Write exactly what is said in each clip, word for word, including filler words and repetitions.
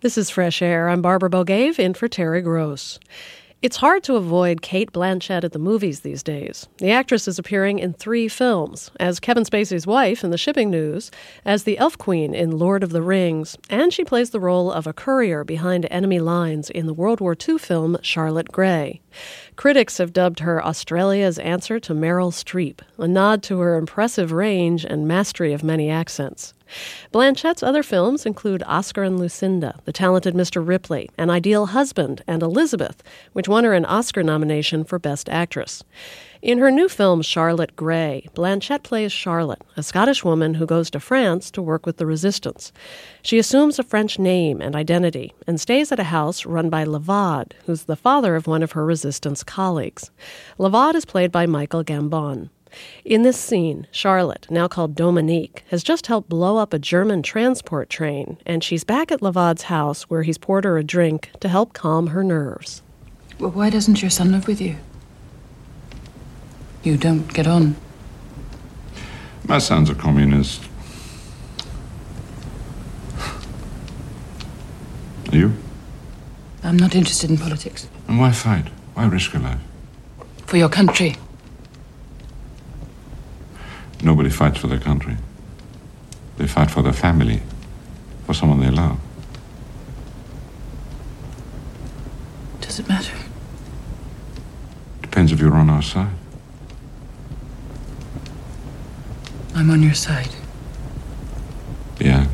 This is Fresh Air. I'm Barbara Bogave, in for Terry Gross. It's hard to avoid Cate Blanchett at the movies these days. The actress is appearing in three films, as Kevin Spacey's wife in The Shipping News, as the Elf Queen in Lord of the Rings, and she plays the role of a courier behind enemy lines in the World War Two film Charlotte Gray. Critics have dubbed her Australia's answer to Meryl Streep, a nod to her impressive range and mastery of many accents. Blanchett's other films include Oscar and Lucinda, The Talented Mister Ripley, An Ideal Husband, and Elizabeth, which won her an Oscar nomination for Best Actress. In her new film, Charlotte Gray, Blanchett plays Charlotte, a Scottish woman who goes to France to work with the resistance. She assumes a French name and identity and stays at a house run by Lavad, who's the father of one of her resistance colleagues. Lavad is played by Michael Gambon. In this scene, Charlotte, now called Dominique, has just helped blow up a German transport train, and she's back at Lavad's house where he's poured her a drink to help calm her nerves. Well, why doesn't your son live with you? You don't get on. My son's a communist. Are you? I'm not interested in politics. And why fight? Why risk your life? For your country. Nobody fights for their country. They fight for their family, for someone they love. Does it matter? Depends if you're on our side. I'm on your side. Yeah,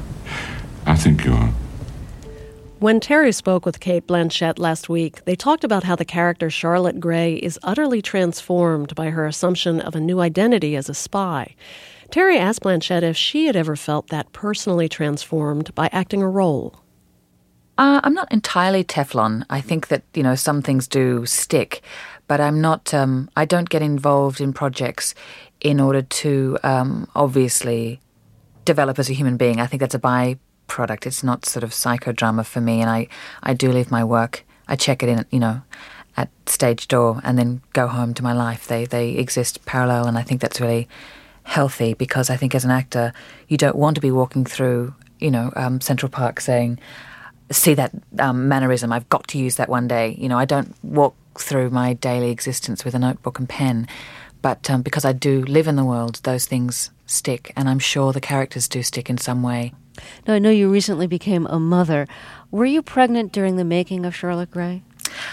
I think you are. When Terry spoke with Cate Blanchett last week, they talked about how the character Charlotte Gray is utterly transformed by her assumption of a new identity as a spy. Terry asked Blanchett if she had ever felt that personally transformed by acting a role. Uh, I'm not entirely Teflon. I think that, you know, some things do stick, but I'm not, um, I don't get involved in projects in order to um, obviously develop as a human being. I think that's a by product. It's not sort of psychodrama for me, and I, I do leave my work. I check it in, you know, at stage door and then go home to my life. They they exist parallel, and I think that's really healthy because I think as an actor, you don't want to be walking through, you know, um, Central Park saying, see that um, mannerism, I've got to use that one day. You know, I don't walk through my daily existence with a notebook and pen, but um, because I do live in the world, those things stick, and I'm sure the characters do stick in some way. Now, I know you recently became a mother. Were you pregnant during the making of Charlotte Gray?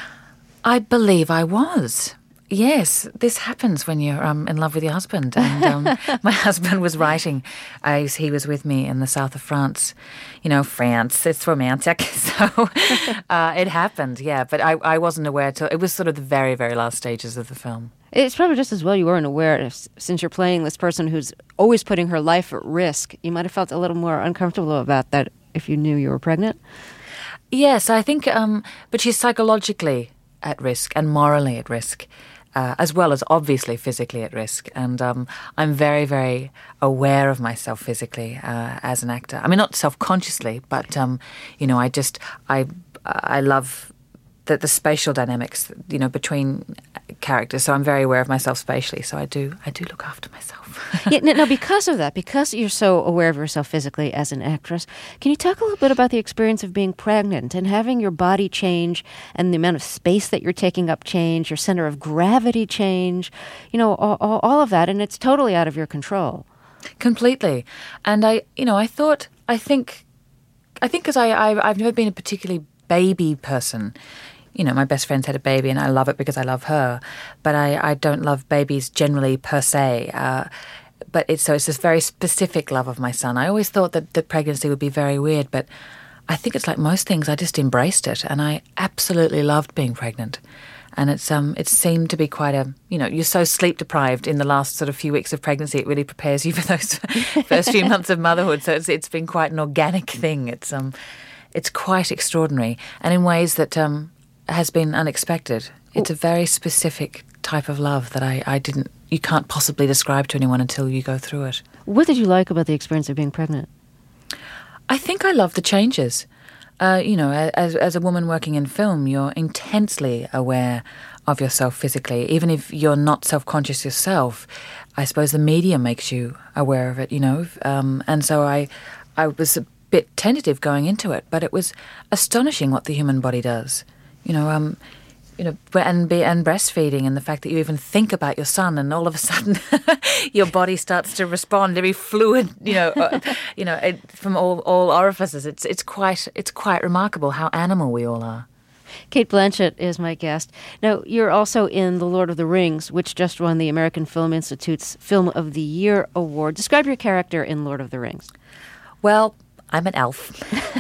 I believe I was. Yes, this happens when you're um, in love with your husband. And um, my husband was writing as he was with me in the south of France. You know, France, it's romantic. So uh, it happened, yeah. But I, I wasn't aware till it was sort of the very, very last stages of the film. It's probably just as well you weren't aware, since you're playing this person who's always putting her life at risk. You might have felt a little more uncomfortable about that if you knew you were pregnant. Yes, I think, um, but she's psychologically at risk and morally at risk, uh, as well as obviously physically at risk. And um, I'm very, very aware of myself physically uh, as an actor. I mean, not self-consciously, but, um, you know, I just, I, I love the, the spatial dynamics, you know, between characters. So I'm very aware of myself spatially. So I do, I do look after myself. Yeah, now, because of that, because you're so aware of yourself physically as an actress, can you talk a little bit about the experience of being pregnant and having your body change and the amount of space that you're taking up change, your center of gravity change, you know, all, all, all of that, and it's totally out of your control. Completely. And I, you know, I thought, I think, I think because I, I, I've never been a particularly baby person. You know, my best friend's had a baby and I love it because I love her, but I, I don't love babies generally per se. Uh, but it's so it's this very specific love of my son. I always thought that, that pregnancy would be very weird, but I think it's like most things, I just embraced it and I absolutely loved being pregnant. And it's um it seemed to be quite a, you know, you're so sleep deprived in the last sort of few weeks of pregnancy, it really prepares you for those first few months of motherhood. So it's it's been quite an organic thing. It's um it's quite extraordinary and in ways that um has been unexpected. It's a very specific type of love that I, I didn't, you can't possibly describe to anyone until you go through it. What did you like about the experience of being pregnant? I think I love the changes. Uh, you know, as as a woman working in film, you're intensely aware of yourself physically. Even if you're not self-conscious yourself, I suppose the media makes you aware of it, you know. Um, and so I, I was bit tentative going into it, but it was astonishing what the human body does. You know, um, you know, and be, and breastfeeding, and the fact that you even think about your son, and all of a sudden your body starts to respond. Every fluid, you know, uh, you know, it, from all, all orifices. It's it's quite it's quite remarkable how animal we all are. Cate Blanchett is my guest. Now, you're also in The Lord of the Rings, which just won the American Film Institute's Film of the Year award. Describe your character in Lord of the Rings. Well, I'm an elf,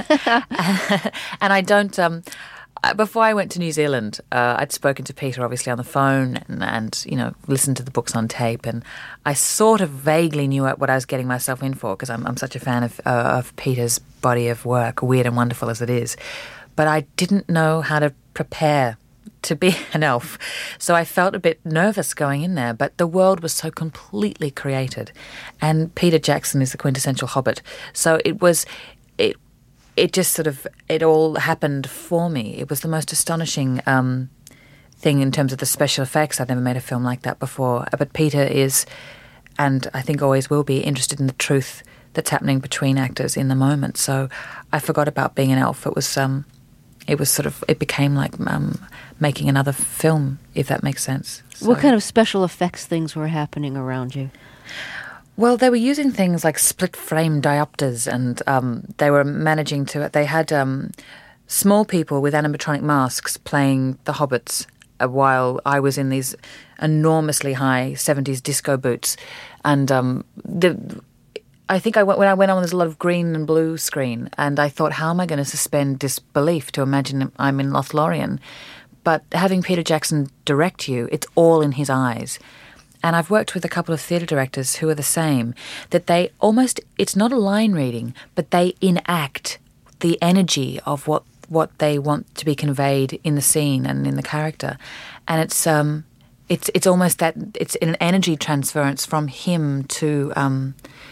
and I don't. Um, Before I went to New Zealand, uh, I'd spoken to Peter, obviously, on the phone and, and, you know, listened to the books on tape. And I sort of vaguely knew what I was getting myself in for, because I'm, I'm such a fan of, uh, of Peter's body of work, weird and wonderful as it is. But I didn't know how to prepare to be an elf. So I felt a bit nervous going in there. But the world was so completely created. And Peter Jackson is the quintessential hobbit. So it was... it. It just sort of, it all happened for me. It was the most astonishing um, thing in terms of the special effects. I'd never made a film like that before. But Peter is, and I think always will be, interested in the truth that's happening between actors in the moment. So I forgot about being an elf. It was, um, it was sort of, it became like um, making another film, if that makes sense. So, what kind of special effects things were happening around you? Well, they were using things like split-frame diopters, and um, they were managing to... They had um, small people with animatronic masks playing the hobbits uh, while I was in these enormously high seventies disco boots. And um, the, I think I went, when I went on, there's a lot of green and blue screen, and I thought, how am I going to suspend disbelief to imagine I'm in Lothlorien? But having Peter Jackson direct you, it's all in his eyes. And I've worked with a couple of theatre directors who are the same, that they almost, it's not a line reading, but they enact the energy of what, what they want to be conveyed in the scene and in the character. And it's um, it's it's almost that, it's an energy transference from him to um,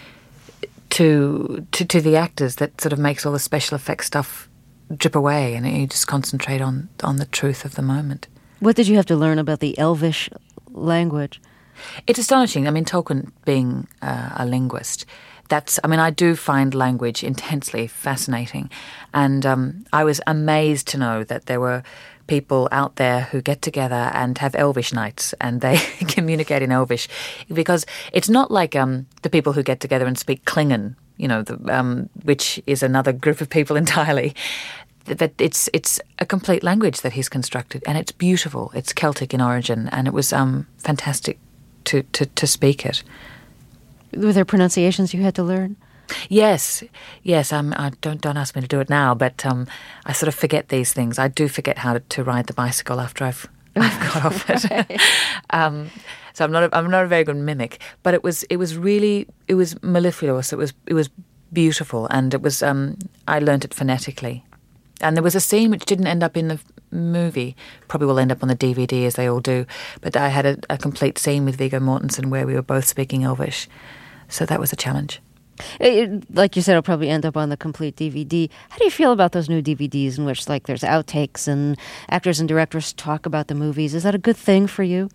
to, to to the actors that sort of makes all the special effects stuff drip away, and you just concentrate on, on the truth of the moment. What did you have to learn about the Elvish language? It's astonishing. I mean, Tolkien being uh, a linguist, that's, I mean, I do find language intensely fascinating. And um, I was amazed to know that there were people out there who get together and have Elvish nights, and they communicate in Elvish, because it's not like um, the people who get together and speak Klingon, you know, the, um, which is another group of people entirely. That it's it's a complete language that he's constructed, and it's beautiful. It's Celtic in origin, and it was um, fantastic to, to, to speak it. Were there pronunciations you had to learn? Yes, yes. Um, I don't don't ask me to do it now, but um, I sort of forget these things. I do forget how to, to ride the bicycle after I've I've got off it. um, so I'm not a, I'm not a very good mimic, but it was it was really it was mellifluous. It was it was beautiful, and it was um, I learnt it phonetically. And there was a scene which didn't end up in the movie, probably will end up on the D V D as they all do, but I had a, a complete scene with Viggo Mortensen where we were both speaking Elvish. So that was a challenge. It, like you said, it'll probably end up on the complete D V D. How do you feel about those new D V Ds in which, like, there's outtakes and actors and directors talk about the movies? Is that a good thing for you?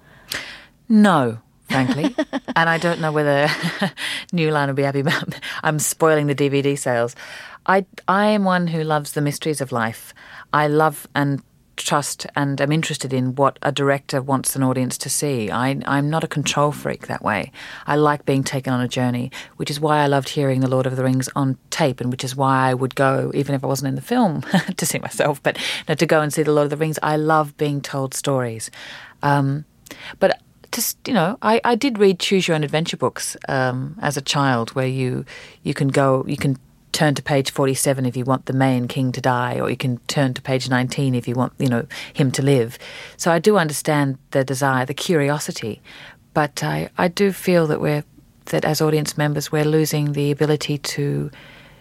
No, frankly. And I don't know whether New Line will be happy about I'm spoiling the D V D sales. I, I am one who loves the mysteries of life. I love and trust and am interested in what a director wants an audience to see. I, I'm not a control freak that way. I like being taken on a journey, which is why I loved hearing The Lord of the Rings on tape, and which is why I would go, even if I wasn't in the film, to see myself, but no, to go and see The Lord of the Rings. I love being told stories. Um, but just, you know, I, I did read Choose Your Own Adventure books um, as a child, where you you can go, you can turn to page forty-seven if you want the Mayan king to die, or you can turn to page nineteen if you want, you know, him to live. So I do understand the desire, the curiosity, but I, I do feel that we're that as audience members we're losing the ability to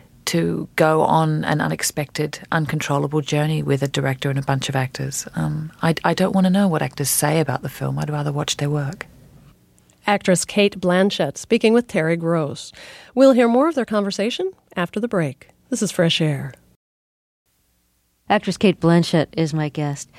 to go on an unexpected, uncontrollable journey with a director and a bunch of actors. Um, I, I don't want to know what actors say about the film. I'd rather watch their work. Actress Cate Blanchett speaking with Terry Gross. We'll hear more of their conversation after the break. This is Fresh Air. Actress Cate Blanchett is my guest.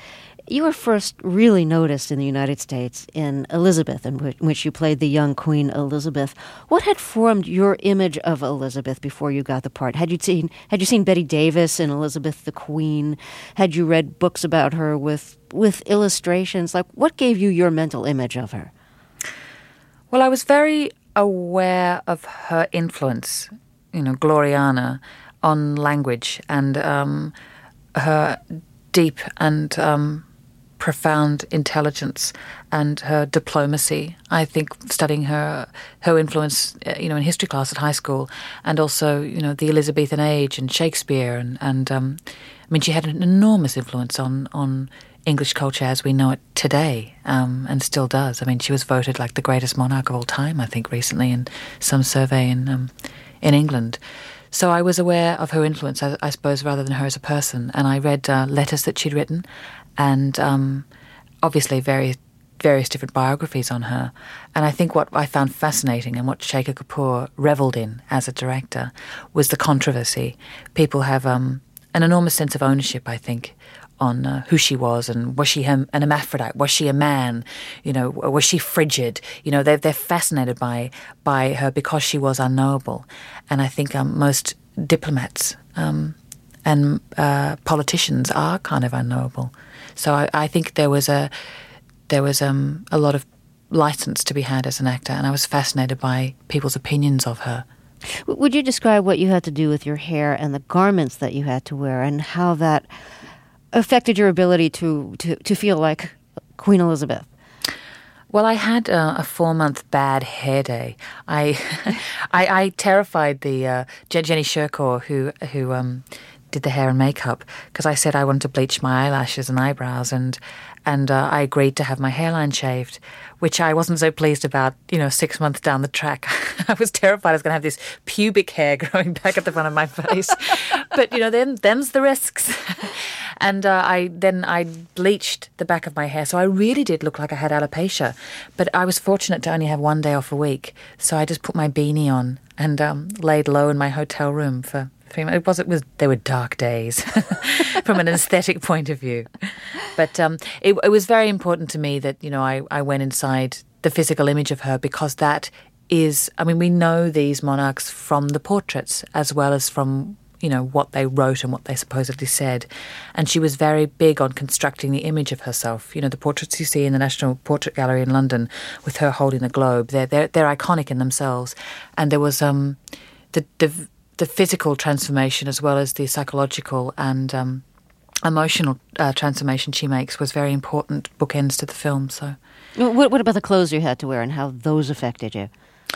You were first really noticed in the United States in Elizabeth, in which, in which you played the young Queen Elizabeth. What had formed your image of Elizabeth before you got the part? Had you seen Had you seen Bette Davis in Elizabeth the Queen? Had you read books about her with with illustrations? Like, what gave you your mental image of her? Well, I was very aware of her influence, you know, Gloriana, on language and um, her deep and um, profound intelligence and her diplomacy. I think studying her her influence, you know, in history class at high school, and also, you know, the Elizabethan age and Shakespeare, and and um, I mean, she had an enormous influence on on English culture as we know it today, um, and still does. I mean, she was voted like the greatest monarch of all time, I think, recently in some survey in um, in England. So I was aware of her influence, I, I suppose, rather than her as a person. And I read uh, letters that she'd written, and um, obviously various various different biographies on her. And I think what I found fascinating and what Shekhar Kapur revelled in as a director was the controversy. People have um, an enormous sense of ownership, I think, on uh, who she was, and was she an hermaphrodite? Was she a man? You know, was she frigid? You know, they're they're fascinated by by her because she was unknowable, and I think um, most diplomats um, and uh, politicians are kind of unknowable. So I, I think there was a there was um, a lot of license to be had as an actor, and I was fascinated by people's opinions of her. Would you describe what you had to do with your hair and the garments that you had to wear, and how that affected your ability to, to, to feel like Queen Elizabeth? Well, I had uh, a four-month bad hair day. I, I, I terrified the uh, Jenny Sherkor, who who um, did the hair and makeup, because I said I wanted to bleach my eyelashes and eyebrows, and and uh, I agreed to have my hairline shaved, which I wasn't so pleased about. You know, six months down the track, I was terrified I was going to have this pubic hair growing back at the front of my face. But you know, then them's the risks. And uh, I then I bleached the back of my hair, so I really did look like I had alopecia. But I was fortunate to only have one day off a week, so I just put my beanie on and um, laid low in my hotel room for three months. It was it was they were dark days from an aesthetic point of view, but um, it, it was very important to me that, you know, I, I went inside the physical image of her, because that is, I mean, we know these monarchs from the portraits as well as from, you know, what they wrote and what they supposedly said. And she was very big on constructing the image of herself. You know, the portraits you see in the National Portrait Gallery in London with her holding the globe, they're, they're, they're iconic in themselves. And there was um, the, the the physical transformation as well as the psychological and um, emotional uh, transformation she makes was very important bookends to the film. So, What, what about the clothes you had to wear and how those affected you?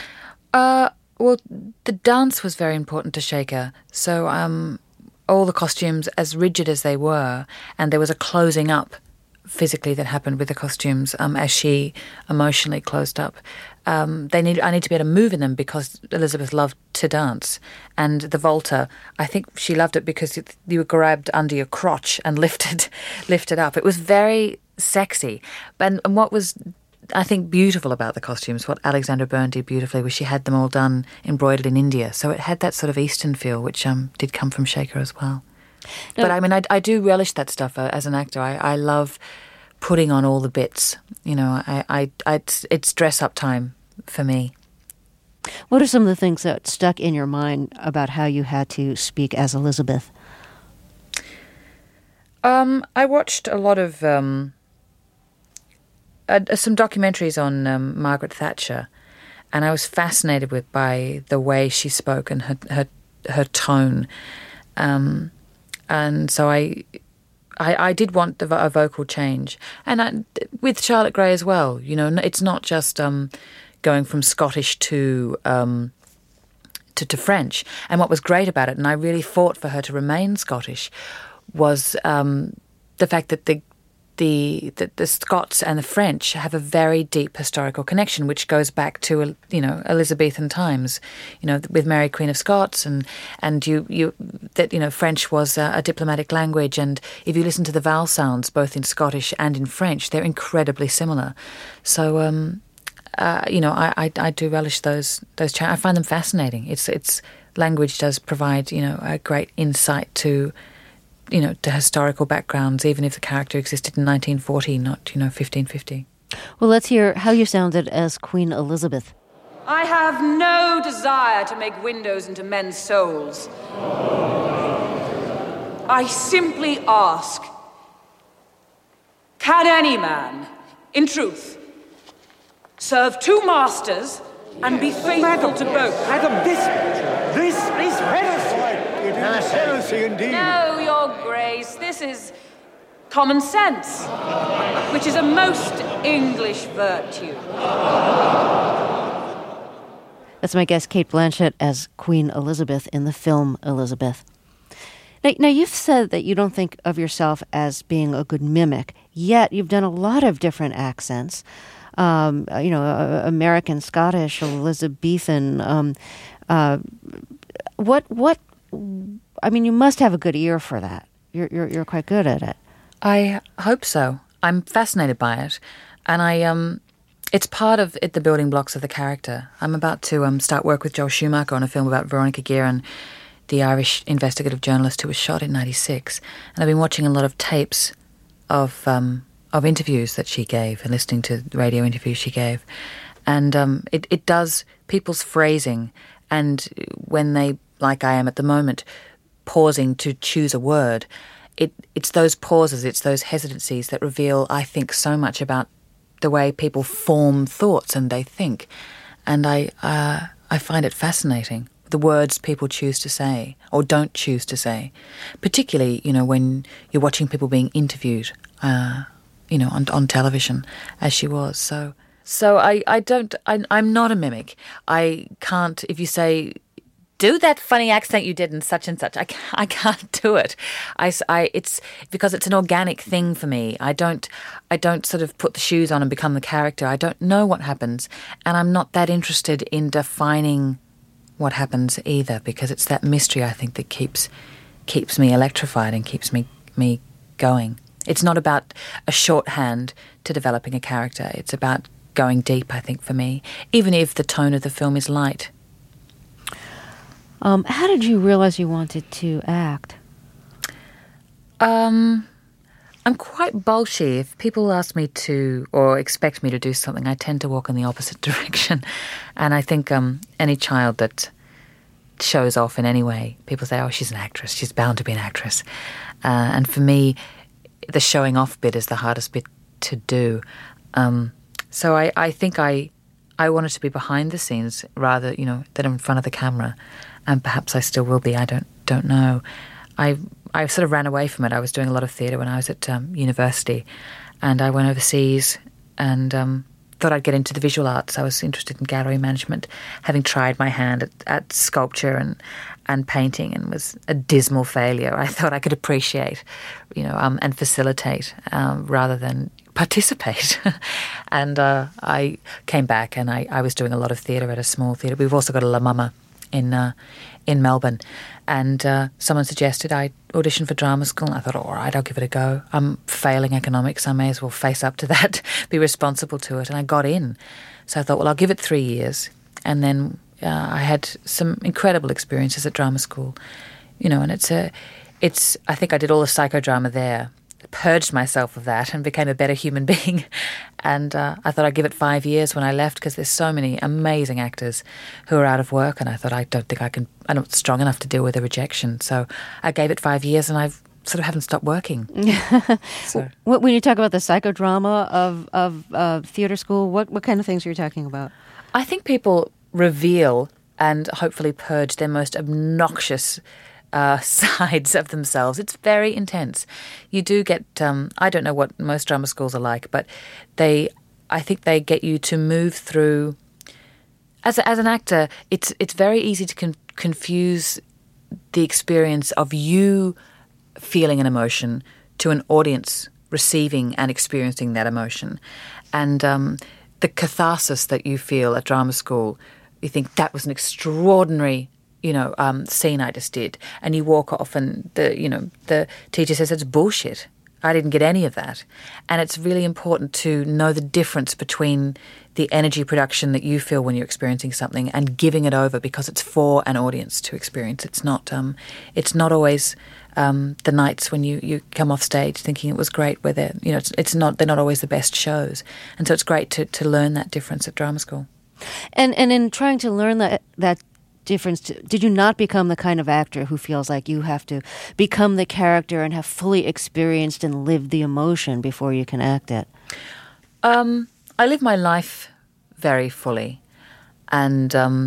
Uh... Well, the dance was very important to Shekhar. So um, all the costumes, as rigid as they were, and there was a closing up physically that happened with the costumes um, as she emotionally closed up. Um, they need. I need to be able to move in them because Elizabeth loved to dance. And the Volta, I think she loved it because you were grabbed under your crotch and lifted, lifted up. It was very sexy. And, and what was, I think, beautiful about the costumes, what Alexandra Byrne did beautifully, was she had them all done, embroidered in India. So it had that sort of Eastern feel, which um, did come from Shekhar as well. No. But I mean, I, I do relish that stuff uh, as an actor. I, I love putting on all the bits. You know, I, I, I it's, it's dress-up time for me. What are some of the things that stuck in your mind about how you had to speak as Elizabeth? Um, I watched a lot of... Um, Uh, some documentaries on um, Margaret Thatcher, and I was fascinated with by the way she spoke and her her, her tone, um, and so I, I I did want a, a vocal change, and I, with Charlotte Gray as well. You know, it's not just um, going from Scottish to um, to to French. And what was great about it, and I really fought for her to remain Scottish, was um, the fact that the The, the the Scots and the French have a very deep historical connection, which goes back to, you know, Elizabethan times, you know, with Mary Queen of Scots, and and you you that you know French was a, a diplomatic language, and if you listen to the vowel sounds both in Scottish and in French, they're incredibly similar. So um, uh, you know, I, I I do relish those those. Cha- I find them fascinating. It's it's language does provide, you know, a great insight to you know, to historical backgrounds, even if the character existed in nineteen forty, not, you know, fifteen fifty. Well, let's hear how you sounded as Queen Elizabeth. I have no desire to make windows into men's souls. I simply ask, can any man, in truth, serve two masters and be faithful Madam, to both? Madam, this, this is heresy. It is heresy indeed. No, Your Grace, this is common sense, which is a most English virtue. That's my guest, Cate Blanchett, as Queen Elizabeth in the film Elizabeth. Now, now, you've said that you don't think of yourself as being a good mimic, yet you've done a lot of different accents. Um, you know, uh, American, Scottish, Elizabethan. Um, uh, what, what, I mean, you must have a good ear for that. You're, you're, you're quite good at it. I hope so. I'm fascinated by it. And I, um, it's part of it, the building blocks of the character. I'm about to um, start work with Joel Schumacher on a film about Veronica Guerin, the Irish investigative journalist who was shot in ninety-six. And I've been watching a lot of tapes of um, of interviews that she gave and listening to the radio interviews she gave. And um, it, it does people's phrasing, and when they, like I am at the moment, pausing to choose a word, it it's those pauses, it's those hesitancies that reveal, I think, so much about the way people form thoughts and they think. And I uh, I find it fascinating, the words people choose to say or don't choose to say, particularly, you know, when you're watching people being interviewed, uh, you know, on, on television, as she was. So so I, I don't, I, I'm not a mimic. I can't, if you say, do that funny accent you did in such and such, I can't, I can't do it. I, I, it's because it's an organic thing for me. I don't, I don't sort of put the shoes on and become the character. I don't know what happens, and I'm not that interested in defining what happens either, because it's that mystery, I think, that keeps keeps me electrified and keeps me me going. It's not about a shorthand to developing a character. It's about going deep, I think, for me, even if the tone of the film is light. Um, how did you realize you wanted to act? Um, I'm quite bolshy. If people ask me to or expect me to do something, I tend to walk in the opposite direction. And I think um, any child that shows off in any way, people say, oh, she's an actress. She's bound to be an actress. Uh, and for me, the showing off bit is the hardest bit to do. Um, so I, I think I I wanted to be behind the scenes rather, you know, than in front of the camera. And perhaps I still will be. I don't don't know. I I sort of ran away from it. I was doing a lot of theatre when I was at um, university, and I went overseas and um, thought I'd get into the visual arts. I was interested in gallery management, having tried my hand at, at sculpture and and painting, and was a dismal failure. I thought I could appreciate, you know, um, and facilitate um, rather than participate. And uh, I came back, and I, I was doing a lot of theatre at a small theatre. We've also got a La Mama in uh, in Melbourne, and uh, someone suggested I audition for drama school, and I thought, all right, I'll give it a go. I'm failing economics, I may as well face up to that, be responsible to it, and I got in. So I thought, well, I'll give it three years, and then uh, I had some incredible experiences at drama school, you know, and it's a, it's. I think I did all the psychodrama there, purged myself of that and became a better human being. And uh, I thought I'd give it five years when I left, because there's so many amazing actors who are out of work, and I thought, I don't think I can, I'm not strong enough to deal with the rejection. So I gave it five years and I've sort of haven't stopped working. So. When you talk about the psychodrama of, of uh, theatre school, what, what kind of things are you talking about? I think people reveal and hopefully purge their most obnoxious Uh, sides of themselves. It's very intense. You do get, um, I don't know what most drama schools are like, but they, I think they get you to move through, as a, as an actor, it's it's very easy to con- confuse the experience of you feeling an emotion to an audience receiving and experiencing that emotion. And um, the catharsis that you feel at drama school, you think that was an extraordinary you know, um, scene I just did, and you walk off and the, you know, the teacher says it's bullshit. I didn't get any of that. And it's really important to know the difference between the energy production that you feel when you're experiencing something and giving it over because it's for an audience to experience. It's not um, it's not always um, the nights when you, you come off stage thinking it was great where they're, you know, it's, it's not, they're not always the best shows. And so it's great to, to learn that difference at drama school. And and in trying to learn that that difference, did you not become the kind of actor who feels like you have to become the character and have fully experienced and lived the emotion before you can act it? Um, I live my life very fully, and um,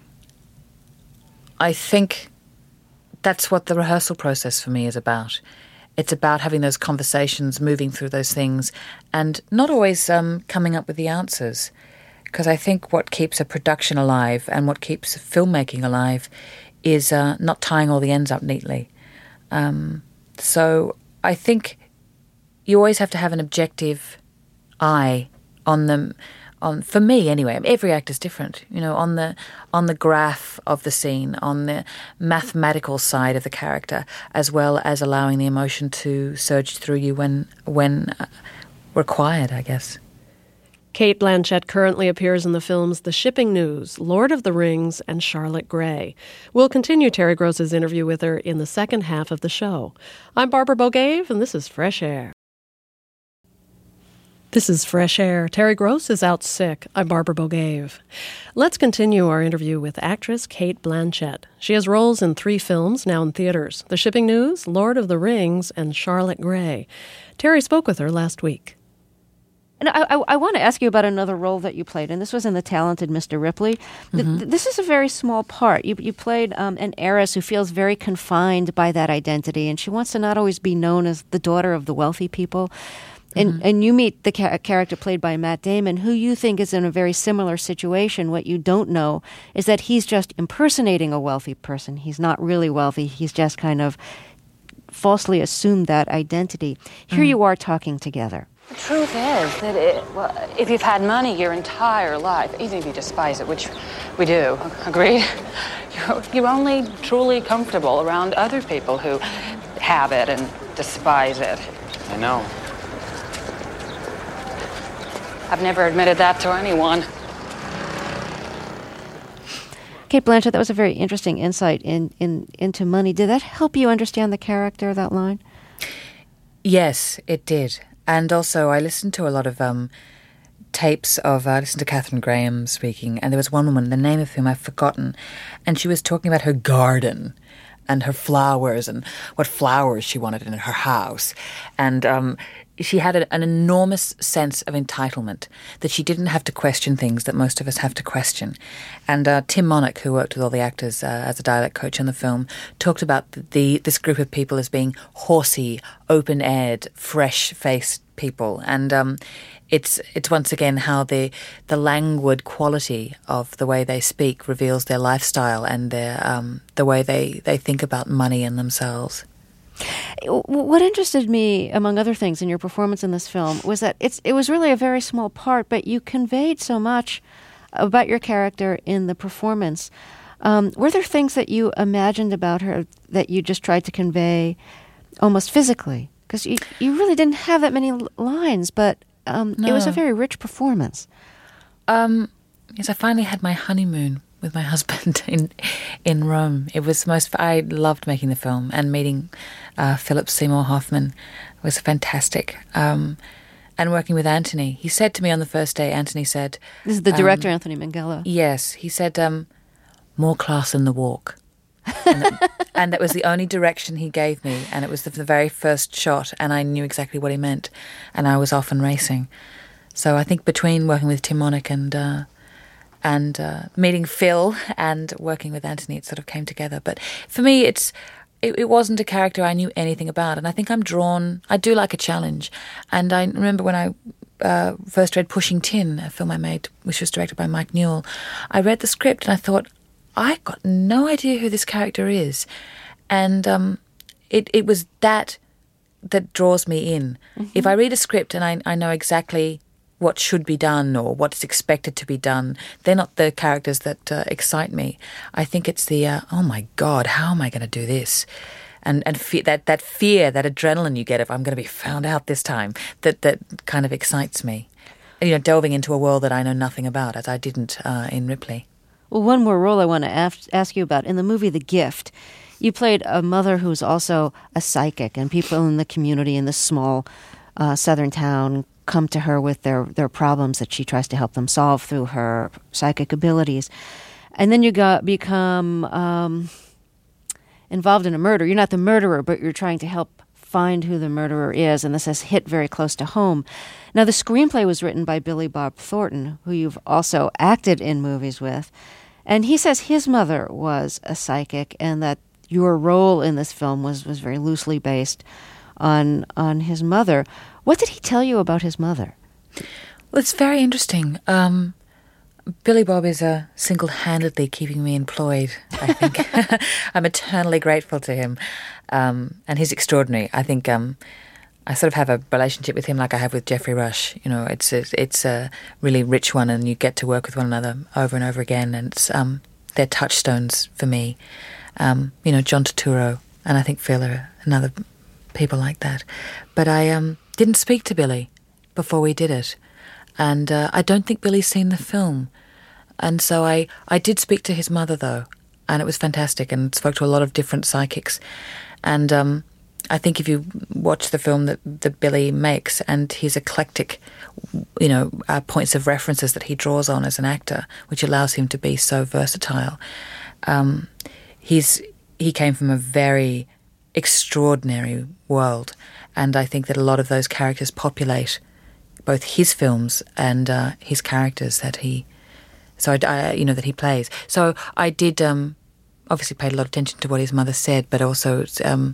I think that's what the rehearsal process for me is about. It's about having those conversations, moving through those things, and not always um, coming up with the answers. Because I think what keeps a production alive and what keeps filmmaking alive is uh, not tying all the ends up neatly. Um, so I think you always have to have an objective eye on them. On for me anyway, every actor's different. You know, on the on the graph of the scene, on the mathematical side of the character, as well as allowing the emotion to surge through you when when uh, required, I guess. Cate Blanchett currently appears in the films The Shipping News, Lord of the Rings, and Charlotte Gray. We'll continue Terry Gross's interview with her in the second half of the show. I'm Barbara Bogaev, and this is Fresh Air. This is Fresh Air. Terry Gross is out sick. I'm Barbara Bogaev. Let's continue our interview with actress Cate Blanchett. She has roles in three films now in theaters: The Shipping News, Lord of the Rings, and Charlotte Gray. Terry spoke with her last week. And I, I, I want to ask you about another role that you played, and this was in The Talented Mister Ripley. Mm-hmm. Th- this is a very small part. You, you played um, an heiress who feels very confined by that identity, and she wants to not always be known as the daughter of the wealthy people. And mm-hmm. and you meet the ca- character played by Matt Damon, who you think is in a very similar situation. What you don't know is that he's just impersonating a wealthy person. He's not really wealthy. He's just kind of falsely assumed that identity. Here mm. you are talking together. The truth is that it, well, if you've had money your entire life, even if you despise it, which we do, agreed, you're, you're only truly comfortable around other people who have it and despise it. I know. I've never admitted that to anyone. Cate Blanchett, that was a very interesting insight in, in into money. Did that help you understand the character, that line? Yes, it did. And also, I listened to a lot of um, tapes of, uh, I listened to Katharine Graham speaking, and there was one woman, the name of whom I've forgotten, and she was talking about her garden and her flowers and what flowers she wanted in her house. And um, she had a, an enormous sense of entitlement, that she didn't have to question things that most of us have to question. And uh, Tim Monach, who worked with all the actors uh, as a dialect coach in the film, talked about the, the this group of people as being horsey, open-aired, fresh-faced people. And um, it's it's once again how the the languid quality of the way they speak reveals their lifestyle and their um, the way they, they think about money and themselves. What interested me, among other things, in your performance in this film was that it's it was really a very small part, but you conveyed so much about your character in the performance. Um, were there things that you imagined about her that you just tried to convey almost physically? Because you, you really didn't have that many l- lines, but um, no. It was a very rich performance. Um, yes, I finally had my honeymoon with my husband in in Rome. It was the most. I loved making the film, and meeting uh, Philip Seymour Hoffman was fantastic. Um, and working with Anthony, he said to me on the first day. Anthony said, "This is the director, um, Anthony Minghella." Yes, he said, um, "More class in the walk," and, that, and that was the only direction he gave me. And it was the, the very first shot, and I knew exactly what he meant. And I was off and racing. So I think between working with Tim Monach and uh, and uh, meeting Phil and working with Anthony, it sort of came together. But for me, it's it, it wasn't a character I knew anything about. And I think I'm drawn, I do like a challenge. And I remember when I uh, first read Pushing Tin, a film I made, which was directed by Mike Newell, I read the script and I thought, I got no idea who this character is. And um, it, it was that that draws me in. Mm-hmm. If I read a script and I, I know exactly what should be done or what's expected to be done, they're not the characters that uh, excite me. I think it's the, uh, oh my God, how am I going to do this? And and fe- that, that fear, that adrenaline you get if I'm going to be found out this time, that, that kind of excites me. you know, delving into a world that I know nothing about, as I didn't uh, in Ripley. Well, one more role I want to af- ask you about. In the movie The Gift, you played a mother who's also a psychic, and people in the community in this small uh, southern town come to her with their, their problems that she tries to help them solve through her psychic abilities. And then you got become um, involved in a murder. You're not the murderer, but you're trying to help find who the murderer is, and this has hit very close to home. Now, the screenplay was written by Billy Bob Thornton, who you've also acted in movies with, and he says his mother was a psychic and that your role in this film was, was very loosely based on on his mother. What did he tell you about his mother? Well, it's very interesting. Um, Billy Bob is uh, single-handedly keeping me employed, I think. I'm eternally grateful to him. Um, and he's extraordinary. I think um, I sort of have a relationship with him like I have with Geoffrey Rush. You know, it's a, it's a really rich one, and you get to work with one another over and over again, and it's, um, they're touchstones for me. Um, you know, John Turturro, and I think Phil are another people like that. But I um, didn't speak to Billy before we did it. And uh, I don't think Billy's seen the film. And so I, I did speak to his mother, though, and it was fantastic, and spoke to a lot of different psychics. And um, I think if you watch the film that, that Billy makes and his eclectic, you know, uh, points of references that he draws on as an actor, which allows him to be so versatile, um, he's he came from a very extraordinary world. And I think that a lot of those characters populate both his films and uh, his characters that he, so I, I, you know, that he plays. So I did um, obviously paid a lot of attention to what his mother said, but also, um,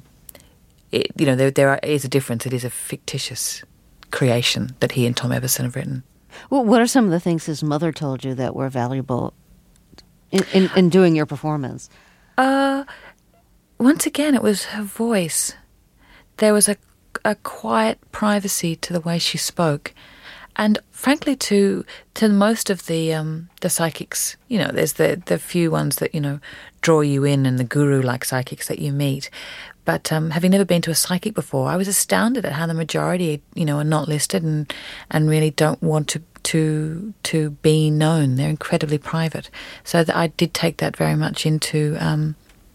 it, you know, there there are, is a difference. It is a fictitious creation that he and Tom Everson have written. Well, what are some of the things his mother told you that were valuable in, in, in doing your performance? Uh, once again, it was her voice. There was a a quiet privacy to the way she spoke, and frankly, to to most of the um, the psychics, you know, there's the the few ones that you know draw you in, and the guru-like psychics that you meet. But um, having never been to a psychic before, I was astounded at how the majority, you know, are not listed and and really don't want to to to be known. They're incredibly private. So that I did take that very much into um,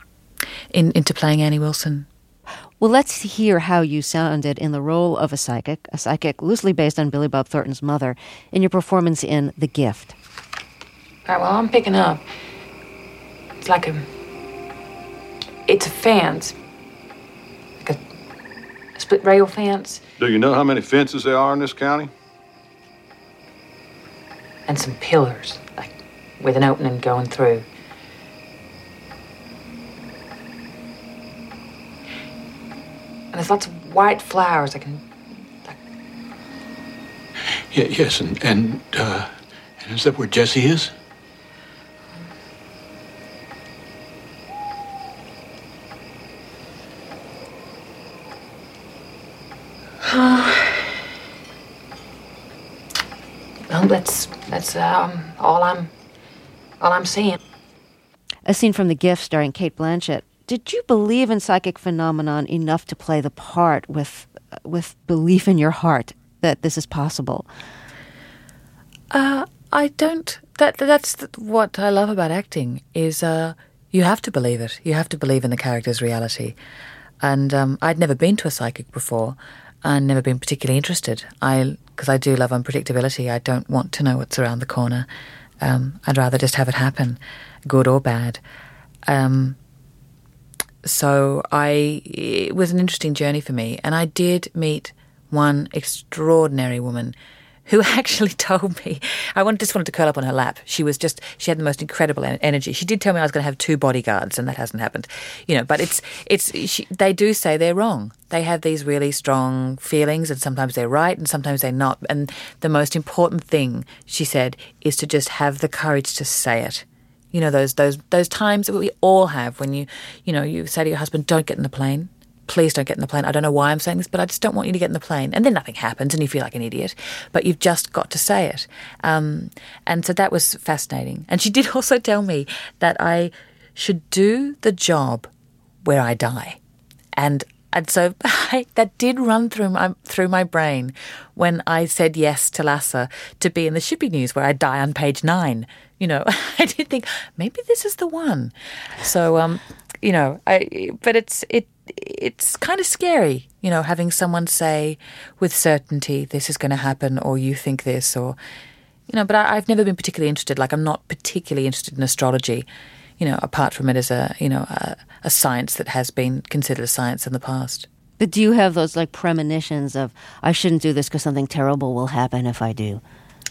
in, into playing Annie Wilson. Well, let's hear how you sounded in the role of a psychic, a psychic loosely based on Billy Bob Thornton's mother, in your performance in The Gift. All right, well, I'm picking up. It's like a... It's a fence. Like a, a split rail fence. Do you know how many fences there are in this county? And some pillars, like with an opening going through. And there's lots of white flowers. I can... Like... Yeah, yes, and, and, uh, and is that where Jesse is? Well, that's, that's, um, all I'm, all I'm seeing. A scene from The Gift starring Cate Blanchett. Did you believe in psychic phenomenon enough to play the part with with belief in your heart that this is possible? Uh, I don't. That that's what I love about acting is uh, you have to believe it. You have to believe in the character's reality. And um, I'd never been to a psychic before, and never been particularly interested. I because I do love unpredictability. I don't want to know what's around the corner. Um, I'd rather just have it happen, good or bad. Um, So I, it was an interesting journey for me, and I did meet one extraordinary woman who actually told me, I wanted, just wanted to curl up on her lap. She was just, she had the most incredible energy. She did tell me I was going to have two bodyguards, and that hasn't happened, you know. But it's, it's, she, they do say they're wrong. They have these really strong feelings, and sometimes they're right, and sometimes they're not. And the most important thing, she said, is to just have the courage to say it. You know, those those those times that we all have when you, you know, you say to your husband, don't get in the plane. Please don't get in the plane. I don't know why I'm saying this, but I just don't want you to get in the plane. And then nothing happens and you feel like an idiot. But you've just got to say it. Um, and so that was fascinating. And she did also tell me that I should do the job where I die. And And so I, that did run through my through my brain when I said yes to Lasse to be in the Shipping News, where I die on page nine. You know, I did think maybe this is the one. So, um, you know, I but it's it it's kind of scary, you know, having someone say with certainty this is going to happen, or you think this, or you know. But I, I've never been particularly interested. Like, I'm not particularly interested in astrology. You know, apart from it as a, you know, a, a science that has been considered a science in the past. But do you have those like premonitions of, I shouldn't do this because something terrible will happen if I do?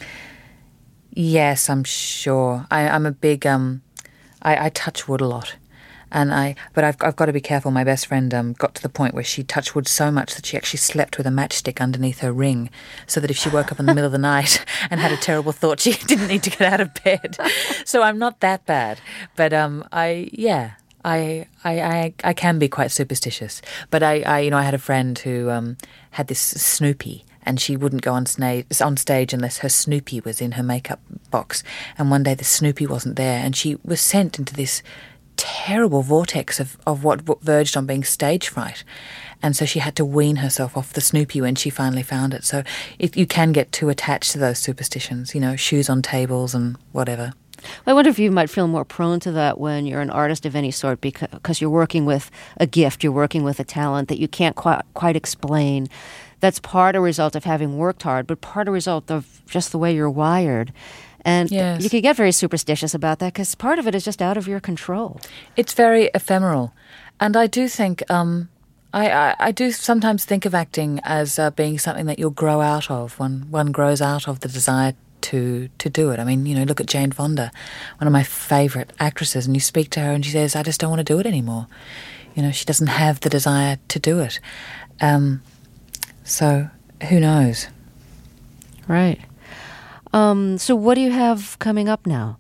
Yes, I'm sure. I, I'm a big, um, I, I touch wood a lot. And I, but I've, I've got to be careful. My best friend um, got to the point where she touched wood so much that she actually slept with a matchstick underneath her ring, so that if she woke up in the middle of the night and had a terrible thought, she didn't need to get out of bed. So I'm not that bad. But um, I, yeah, I, I, I, I can be quite superstitious. But I, I, you know, I had a friend who um, had this Snoopy, and she wouldn't go on stage, on stage unless her Snoopy was in her makeup box. And one day the Snoopy wasn't there, and she was sent into this terrible vortex of, of what verged on being stage fright. And so she had to wean herself off the Snoopy when she finally found it. So it, you can get too attached to those superstitions, you know, shoes on tables and whatever. I wonder if you might feel more prone to that when you're an artist of any sort, because, because you're working with a gift, you're working with a talent that you can't quite, quite explain. That's part a result of having worked hard, but part a result of just the way you're wired. And yes. You could get very superstitious about that because part of it is just out of your control. It's very ephemeral. And I do think, um, I, I, I do sometimes think of acting as uh, being something that you'll grow out of. One, one grows out of the desire to, to do it. I mean, you know, look at Jane Fonda, one of my favourite actresses, and you speak to her and she says, I just don't want to do it anymore. You know, she doesn't have the desire to do it. Um, so who knows? Right. Um, so what do you have coming up now?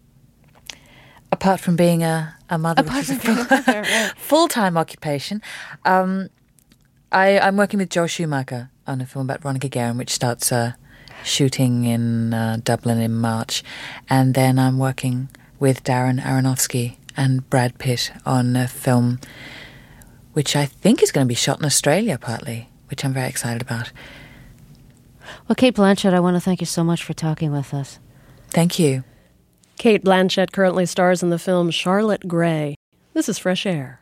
Apart from being a, a mother, Apart which is from a being a mother, right. full-time occupation, um, I, I'm working with Joel Schumacher on a film about Veronica Guerin, which starts uh, shooting in uh, Dublin in March. And then I'm working with Darren Aronofsky and Brad Pitt on a film which I think is going to be shot in Australia partly, which I'm very excited about. Well, Cate Blanchett, I want to thank you so much for talking with us. Thank you. Cate Blanchett currently stars in the film Charlotte Gray. This is Fresh Air.